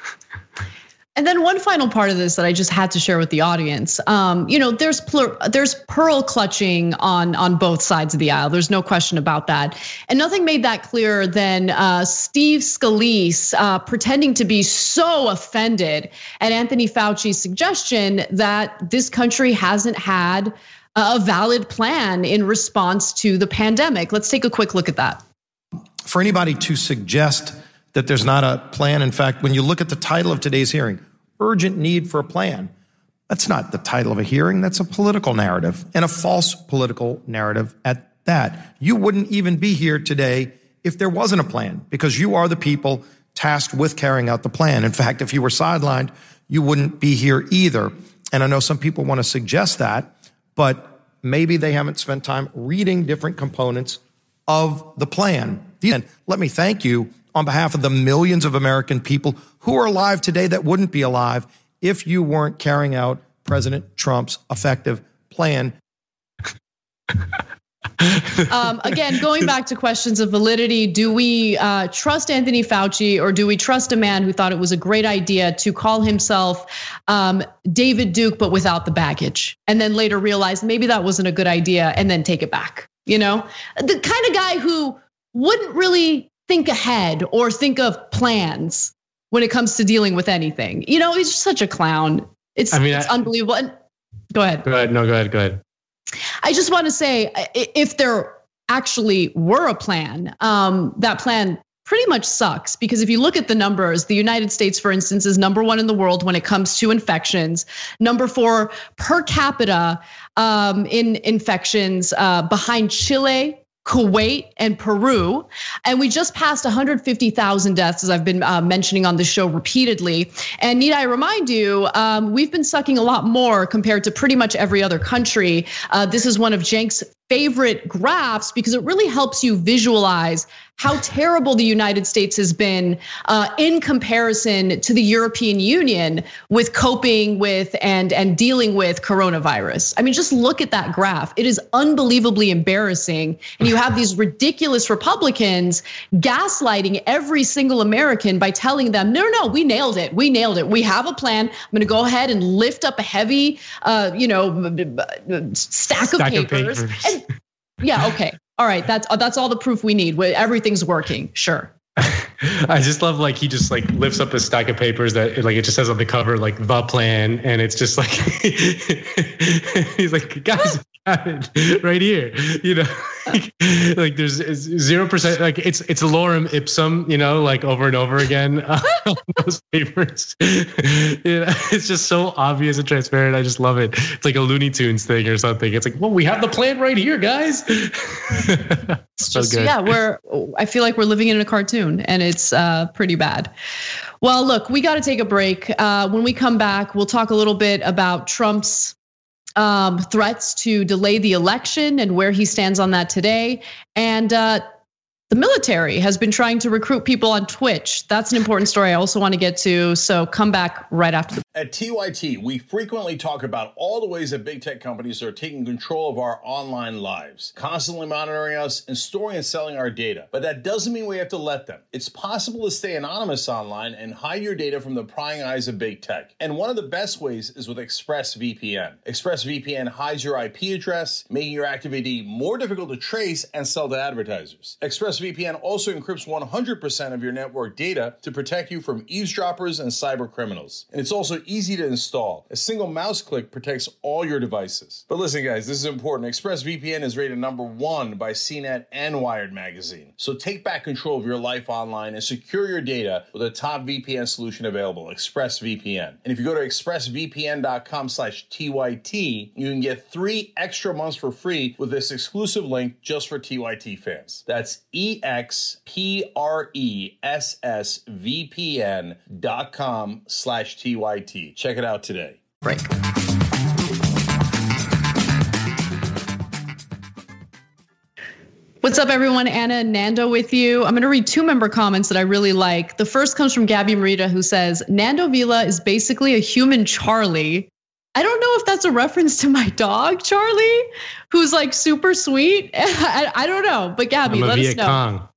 And then one final part of this that I just had to share with the audience, um, you know, there's there's pearl clutching on on both sides of the aisle. There's no question about that. And nothing made that clearer than uh, Steve Scalise uh, pretending to be so offended at Anthony Fauci's suggestion that this country hasn't had a valid plan in response to the pandemic. Let's take a quick look at that. For anybody to suggest that there's not a plan. In fact, when you look at the title of today's hearing, urgent need for a plan, that's not the title of a hearing. That's a political narrative, and a false political narrative at that. You wouldn't even be here today if there wasn't a plan, because you are the people tasked with carrying out the plan. In fact, if you were sidelined, you wouldn't be here either. And I know some people want to suggest that, but maybe they haven't spent time reading different components of the plan. And let me thank you on behalf of the millions of American people who are alive today that wouldn't be alive if you weren't carrying out President Trump's effective plan. um, again, going back to questions of validity, do we uh, trust Anthony Fauci, or do we trust a man who thought it was a great idea to call himself um, David Duke, but without the baggage, and then later realize maybe that wasn't a good idea and then take it back? You know, the kind of guy who wouldn't really think ahead or think of plans when it comes to dealing with anything. You know, he's just such a clown. It's, I mean, it's I, unbelievable. And go ahead. Go ahead. No, go ahead. Go ahead. I just want to say, if there actually were a plan, um, that plan pretty much sucks, because if you look at the numbers, the United States, for instance, is number one in the world when it comes to infections, number four per capita um, in infections, uh, behind Chile, Kuwait, and Peru. And we just passed one hundred fifty thousand deaths, as I've been uh, mentioning on the show repeatedly. And need I remind you, um, we've been sucking a lot more compared to pretty much every other country. Uh, this is one of Cenk's favorite graphs because it really helps you visualize how terrible the United States has been uh, in comparison to the European Union with coping with and, and dealing with coronavirus. I mean, just look at that graph. It is unbelievably embarrassing. And you have these ridiculous Republicans gaslighting every single American by telling them, no, no, we nailed it. We nailed it. We have a plan. I'm gonna go ahead and lift up a heavy, uh, you know, stack, stack of papers. Of papers. And, yeah, okay. All right, that's that's all the proof we need. Everything's working, sure. I just love like he just like lifts up a stack of papers that like it just says on the cover like the plan, and it's just like he's like, guys, right here, you know, like there's zero percent, like it's it's lorem ipsum, you know, like over and over again on those papers. You know, it's just so obvious and transparent. I just love it. It's like a Looney Tunes thing or something. It's like, well, we have the plan right here, guys. It's so just, good. Yeah, we're. I feel like we're living in a cartoon, and it's uh, pretty bad. Well, look, we got to take a break. Uh, when we come back, we'll talk a little bit about Trump's Um, threats to delay the election and where he stands on that today. And uh, the military has been trying to recruit people on Twitch. That's an important story I also want to get to. So come back right after the At T Y T, we frequently talk about all the ways that big tech companies are taking control of our online lives, constantly monitoring us and storing and selling our data. But that doesn't mean we have to let them. It's possible to stay anonymous online and hide your data from the prying eyes of big tech. And one of the best ways is with ExpressVPN. ExpressVPN hides your I P address, making your activity more difficult to trace and sell to advertisers. ExpressVPN also encrypts one hundred percent of your network data to protect you from eavesdroppers and cyber criminals. And it's also easy to install. A single mouse click protects all your devices. But listen, guys, this is important. ExpressVPN is rated number one by C net and Wired magazine. So take back control of your life online and secure your data with a top V P N solution available, ExpressVPN. And if you go to expressvpn.com slash TYT, you can get three extra months for free with this exclusive link just for T Y T fans. That's E X P R E S S V P N dot com slash T Y T. Check it out today. Break. What's up, everyone? Anna and Nando with you. I'm going to read two member comments that I really like. The first comes from Gabby Marita, who says, Nando Vila is basically a human Charlie. I don't know if that's a reference to my dog, Charlie, who's like super sweet. I, I don't know, but Gabby, let us know. Kong.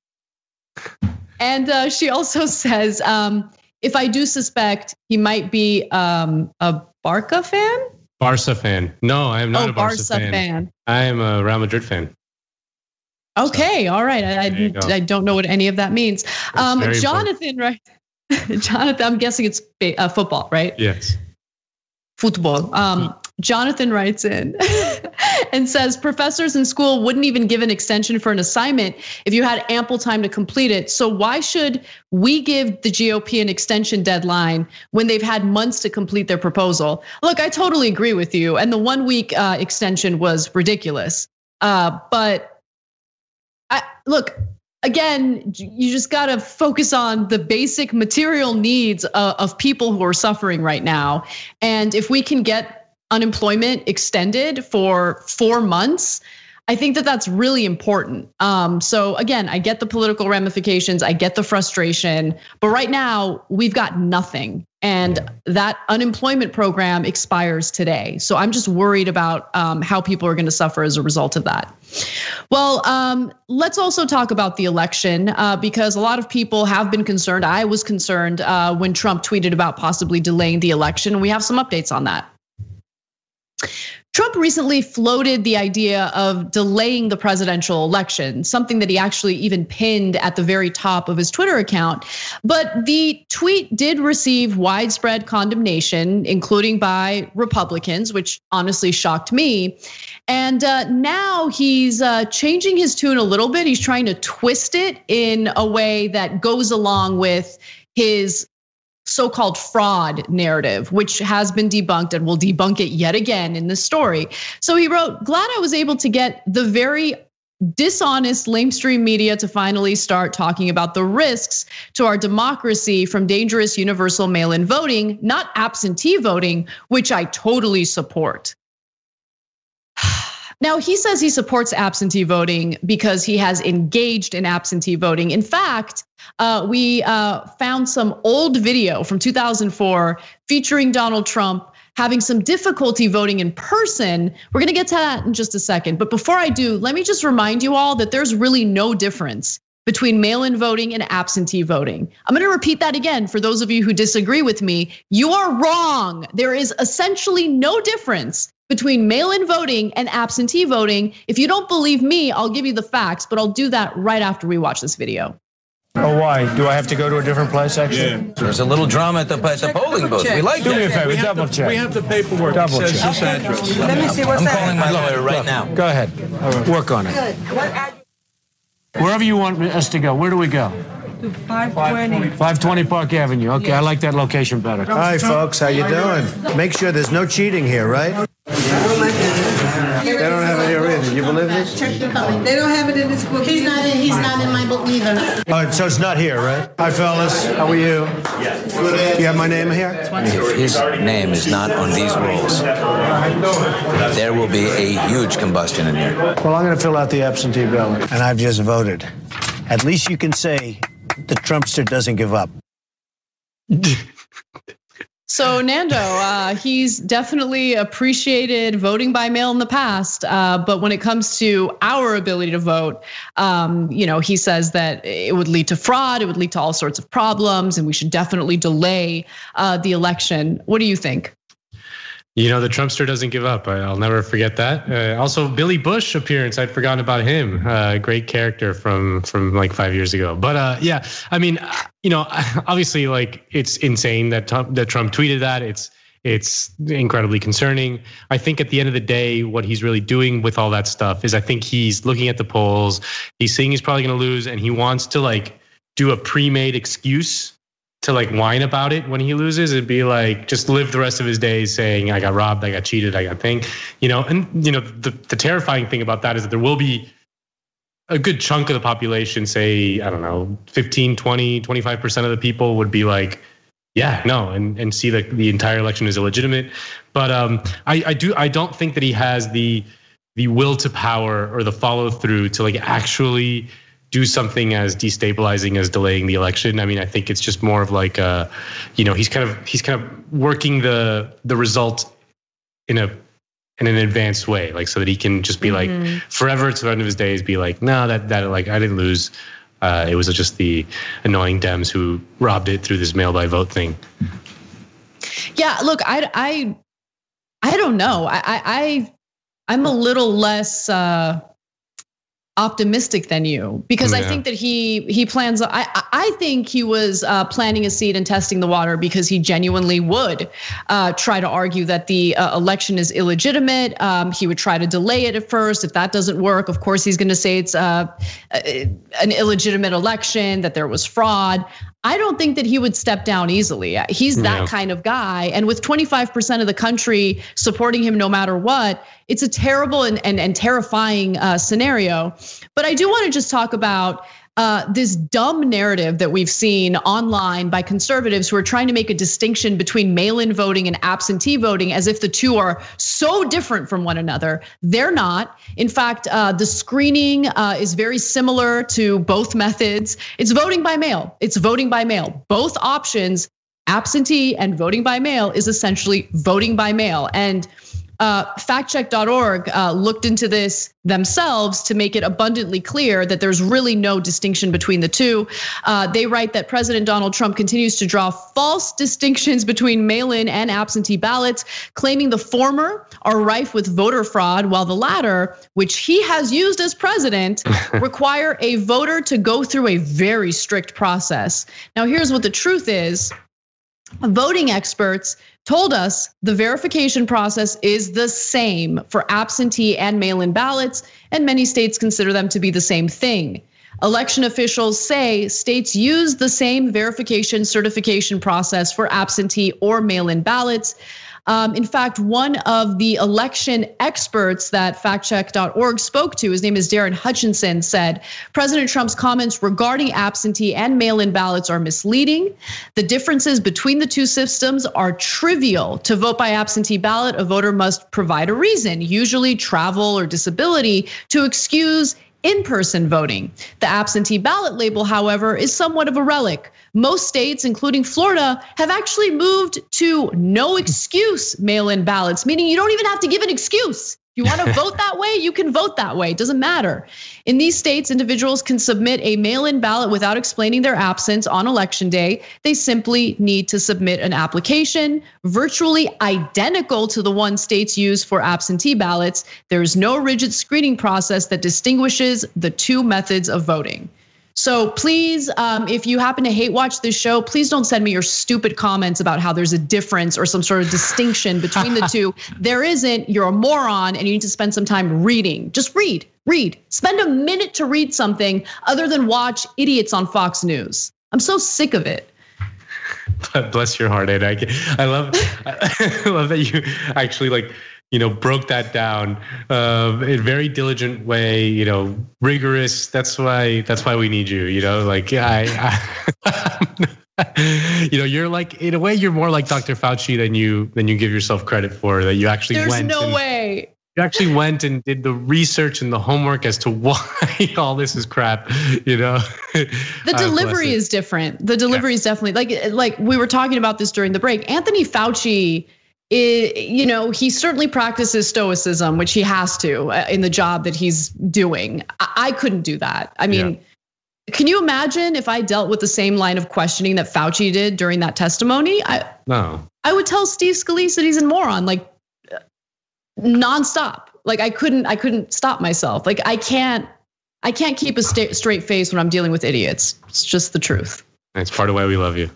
And uh, she also says, um, if I do suspect he might be um, a Barca fan? Barca fan. No, I am not oh, a Barca Barca fan. fan. I am a Real Madrid fan. Okay, so, all right. I, I, I don't know what any of that means. Um, Jonathan, right? Jonathan, I'm guessing it's uh, football, right? Yes. Football. Um, Jonathan writes in and says, professors in school wouldn't even give an extension for an assignment if you had ample time to complete it. So why should we give the G O P an extension deadline when they've had months to complete their proposal? Look, I totally agree with you. And the one week uh, extension was ridiculous. Uh, but I, look, again, you just got to focus on the basic material needs of people who are suffering right now. And if we can get unemployment extended for four months, I think that that's really important. Um, so again, I get the political ramifications, I get the frustration, but right now we've got nothing. And that unemployment program expires today. So I'm just worried about um, how people are going to suffer as a result of that. Well, um, let's also talk about the election uh, because a lot of people have been concerned. I was concerned uh, when Trump tweeted about possibly delaying the election, and we have some updates on that. Trump recently floated the idea of delaying the presidential election, something that he actually even pinned at the very top of his Twitter account. But the tweet did receive widespread condemnation, including by Republicans, which honestly shocked me. And now he's changing his tune a little bit. He's trying to twist it in a way that goes along with his so-called fraud narrative, which has been debunked and will debunk it yet again in this story. So he wrote, glad I was able to get the very dishonest lamestream media to finally start talking about the risks to our democracy from dangerous universal mail-in voting, not absentee voting, which I totally support. Now, he says he supports absentee voting because he has engaged in absentee voting. In fact, uh, we uh, found some old video from two thousand four featuring Donald Trump having some difficulty voting in person. We're gonna get to that in just a second. But before I do, let me just remind you all that there's really no difference between mail-in voting and absentee voting. I'm gonna repeat that again for those of you who disagree with me. You are wrong. There is essentially no difference between mail-in voting and absentee voting. If you don't believe me, I'll give you the facts, but I'll do that right after we watch this video. Oh, why? Do I have to go to a different place, actually? Yeah. There's a little drama at the, at the polling booth. We like Do that. me a favor, We have double the- check. we have the paperwork Double that says check. this address. Let me see what's I'm calling my lawyer right Look, now. Go ahead. Work on it. Wherever you want us to go, where do we go? five twenty. five twenty Park Avenue. Okay, I like that location better. Hi, folks. How you doing? Make sure there's no cheating here, right? They don't have it here either. You believe this? They don't have it in this book. He's not in. He's not in my book either. Oh, so it's not here, right? Hi, fellas. How are you? You have my name here? If his name is not on these rolls, there will be a huge combustion in here. Well, I'm going to fill out the absentee ballot. And I've just voted. At least you can say the Trumpster doesn't give up. So Nando, uh, he's definitely appreciated voting by mail in the past, uh, but when it comes to our ability to vote, um, you know, he says that it would lead to fraud, it would lead to all sorts of problems, and we should definitely delay uh, the election. What do you think? You know, the Trumpster doesn't give up. I'll never forget that. Uh, also, Billy Bush appearance. I'd forgotten about him. Uh, great character from from like five years ago. But uh, yeah, I mean, you know, obviously, like it's insane that Trump, that Trump tweeted that. It's it's incredibly concerning. I think at the end of the day, what he's really doing with all that stuff is, I think he's looking at the polls. He's seeing he's probably going to lose, and he wants to like do a pre-made excuse to like whine about it when he loses. It'd be like just live the rest of his days saying, I got robbed, I got cheated, I got thing, you know. And you know, the, the terrifying thing about that is that there will be a good chunk of the population, say, I don't know, fifteen, twenty, twenty-five percent of the people would be like, yeah, no, and, and see that the entire election is illegitimate. But um, I, I do I don't think that he has the the will to power or the follow through to like actually do something as destabilizing as delaying the election. I mean, I think it's just more of like, uh, you know, he's kind of he's kind of working the the result in a in an advanced way, like so that he can just be like mm-hmm. forever to the end of his days, be like, no, that that like I didn't lose. Uh, it was just the annoying Dems who robbed it through this mail by vote thing. Yeah, look, I I I don't know. I I I'm a little less. Uh, optimistic than you, because yeah. I think that he he plans. I I think he was uh, planting a seed and testing the water because he genuinely would uh, try to argue that the uh, election is illegitimate. Um, he would try to delay it at first. If that doesn't work, of course he's going to say it's uh, an illegitimate election, that there was fraud. I don't think that he would step down easily. He's that yeah. kind of guy. And with twenty-five percent of the country supporting him no matter what, it's a terrible and, and, and terrifying uh, scenario. But I do want to just talk about uh, this dumb narrative that we've seen online by conservatives who are trying to make a distinction between mail-in voting and absentee voting as if the two are so different from one another. They're not. In fact, uh, the screening uh, is very similar to both methods. It's voting by mail. It's voting by mail. Both options, absentee and voting by mail, is essentially voting by mail. And Uh, fact check dot org uh, looked into this themselves to make it abundantly clear that there's really no distinction between the two. Uh, they write that President Donald Trump continues to draw false distinctions between mail-in and absentee ballots, claiming the former are rife with voter fraud, while the latter, which he has used as president, require a voter to go through a very strict process. Now, here's what the truth is. Voting experts told us the verification process is the same for absentee and mail-in ballots, and many states consider them to be the same thing. Election officials say states use the same verification certification process for absentee or mail-in ballots. Um, in fact, one of the election experts that fact check dot org spoke to, his name is Darren Hutchinson, said President Trump's comments regarding absentee and mail-in ballots are misleading. The differences between the two systems are trivial. To vote by absentee ballot, a voter must provide a reason, usually travel or disability, to excuse in-person voting. The absentee ballot label, however, is somewhat of a relic. Most states, including Florida, have actually moved to no excuse mail-in ballots, meaning you don't even have to give an excuse. If you want to vote that way, you can vote that way. It doesn't matter. In these states, individuals can submit a mail-in ballot without explaining their absence on election day. They simply need to submit an application virtually identical to the one states use for absentee ballots. There's no rigid screening process that distinguishes the two methods of voting. So please, um, if you happen to hate watch this show, please don't send me your stupid comments about how there's a difference or some sort of distinction between the two. There isn't. You're a moron and you need to spend some time reading. Just read, read. Spend a minute to read something other than watch idiots on Fox News. I'm so sick of it. Bless your heart, Ed. I, I love, I love that you actually like, you know, broke that down uh, in a very diligent way, you know, rigorous. That's why, that's why we need you, you know, like I, I you know, you're like, in a way, you're more like Doctor Fauci than you, than you give yourself credit for, that you actually There's went. There's no and, way. You actually went and did the research and the homework as to why all this is crap, you know? The delivery is different. The delivery yeah. is definitely like, like we were talking about this during the break. Anthony Fauci, It, you know, he certainly practices stoicism, which he has to in the job that he's doing. I couldn't do that. I mean, yeah. Can you imagine if I dealt with the same line of questioning that Fauci did during that testimony? I, no. I would tell Steve Scalise that he's a moron, like nonstop. Like I couldn't, I couldn't stop myself. Like I can't, I can't keep a straight face when I'm dealing with idiots. It's just the truth. That's part of why we love you.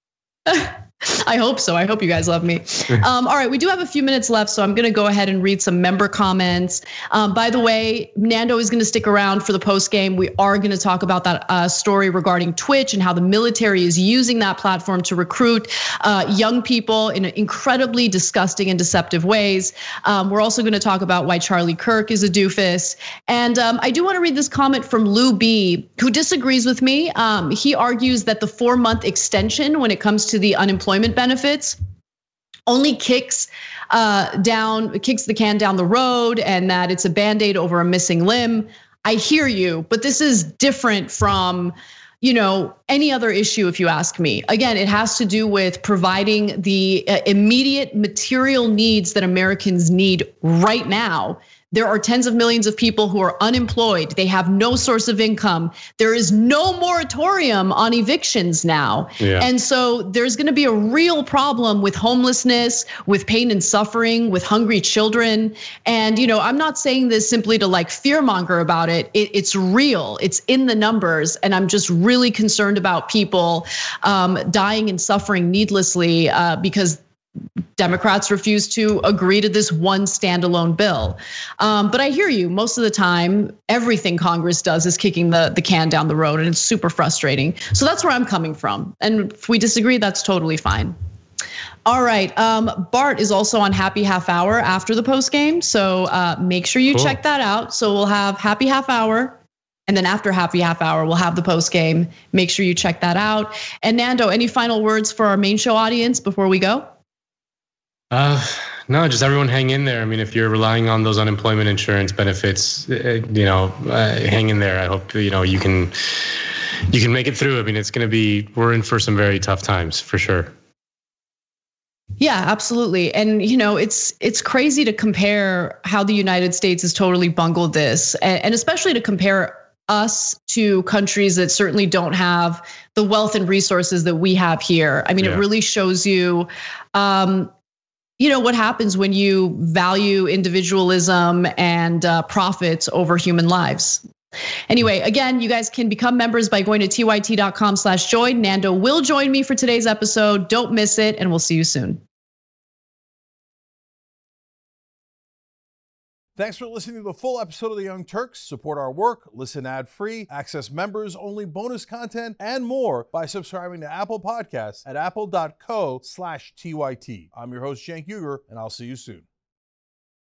I hope so. I hope you guys love me. Um, all right, we do have a few minutes left, so I'm going to go ahead and read some member comments. Um, by the way, Nando is going to stick around for the post game. We are going to talk about that uh, story regarding Twitch and how the military is using that platform to recruit uh, young people in incredibly disgusting and deceptive ways. Um, we're also going to talk about why Charlie Kirk is a doofus. And um, I do want to read this comment from Lou B, who disagrees with me. Um, he argues that the four-month extension when it comes to the unemployment benefits only kicks uh, down, kicks the can down the road, and that it's a band-aid over a missing limb. I hear you, but this is different from, you know, any other issue, if you ask me. Again, it has to do with providing the immediate material needs that Americans need right now. There are tens of millions of people who are unemployed. They have no source of income. There is no moratorium on evictions now. Yeah. And so there's gonna be a real problem with homelessness, with pain and suffering, with hungry children. And you know, I'm not saying this simply to like fearmonger about it. it it's real, it's in the numbers. And I'm just really concerned about people um, dying and suffering needlessly uh, because Democrats refuse to agree to this one standalone bill. Um, but I hear you, most of the time, everything Congress does is kicking the, the can down the road, and it's super frustrating. So that's where I'm coming from. And if we disagree, that's totally fine. All right, um, Bart is also on Happy Half Hour after the post game. So uh, make sure you cool. check that out. So we'll have Happy Half Hour. And then after Happy Half Hour, we'll have the post game. Make sure you check that out. And Nando, any final words for our main show audience before we go? Uh, no, just everyone hang in there. I mean, if you're relying on those unemployment insurance benefits, you know, uh, hang in there. I hope, you know, you can, you can make it through. I mean, it's going to be, we're in for some very tough times for sure. Yeah, absolutely. And, you know, it's, it's crazy to compare how the United States has totally bungled this, and especially to compare us to countries that certainly don't have the wealth and resources that we have here. I mean, yeah. It really shows you, um, you know, what happens when you value individualism and profits over human lives. Anyway, again, you guys can become members by going to T Y T dot com slash join. Nando will join me for today's episode. Don't miss it, and we'll see you soon. Thanks for listening to the full episode of The Young Turks. Support our work, listen ad-free, access members-only bonus content, and more by subscribing to Apple Podcasts at apple dot co slash T Y T. I'm your host, Cenk Uygur, and I'll see you soon.